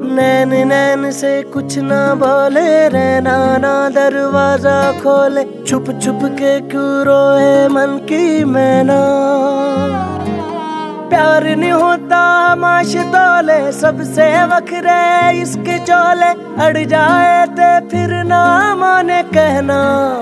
नैन नैन से कुछ ना बोले, रहना ना दरवाजा खोले, छुप छुप के क्यों रोए मन की मैना। प्यार नहीं होता माश तोले, सबसे वखरे इसके चोले, अड़ जाए ते फिर ना माने कहना।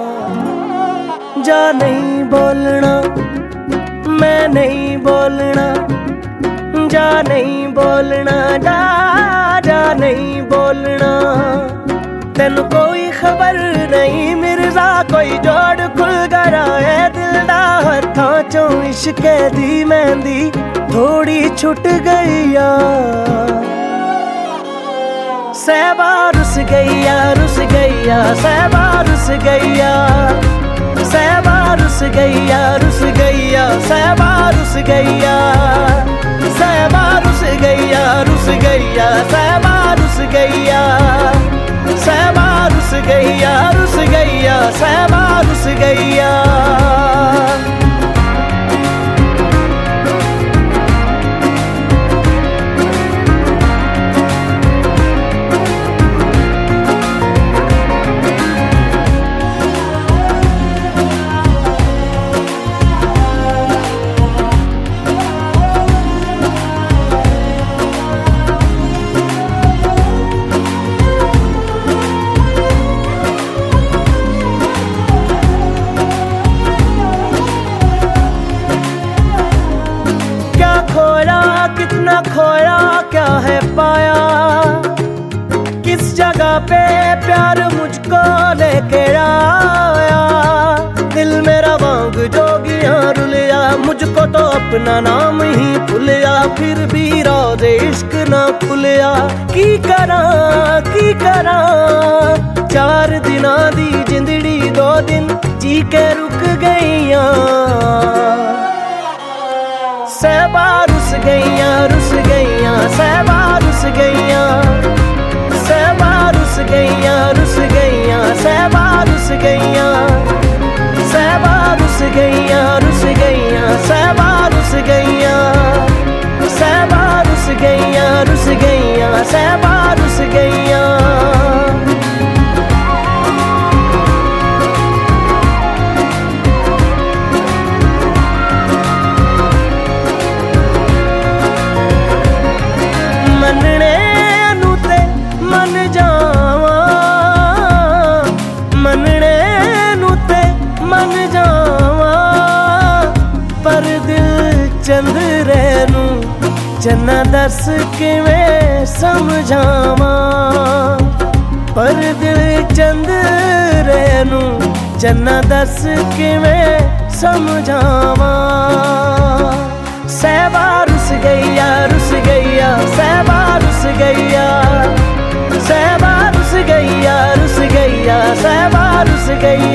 जा नहीं बोलना, मैं नहीं बोलना, जा नहीं बोलना, जा नहीं बोलना। तेन कोई खबर नहीं मिर्जा, कोई जोड़ खुल गया है दिल दा, हथां चों इश्के दी मेहंदी थोड़ी छुट गई या। सहबा रुस गईया, रुस गईया, सहबा रुस गईया, सहबा रुस गईया, रुस गईया, सहबा रुस गईया, सहबा रुस गईया, रुस गईया, सहबा रुस गईया, सहबा रुस गईया, रुस गईया, सहबा रुस गईया। कितना खोया, क्या है पाया, किस जगह पे प्यार मुझको लेके आया। दिल मेरा वांग जोगियां रुलिया, मुझको तो अपना नाम ही भूलिया, फिर भी राज़ इश्क ना खुलिया। की करा 4 दिना दी जिंदड़ी 2 दिन जी के रुक गईया। सहबा रुस गईया, रुस गईया, सहबा रुस गईया, सहबा रुस गईया, रुस गईया, सहबा रुस गईया, सहबा रुस गईया, रुस गईया, सहबा रुस गईया, सहबा रुस गईया, रुस गईया, सहबा रुस गईया। चंद्रे नू चन्ना दस किवें समझावां, पर दिल चंद्रे नू चन्ना दस किवें समझावां। सहबा रुस गईया, रुस गईया, सहबा रुस गईया, सहबा रुस गईया, रुस गईया, सहबा रुस गईया।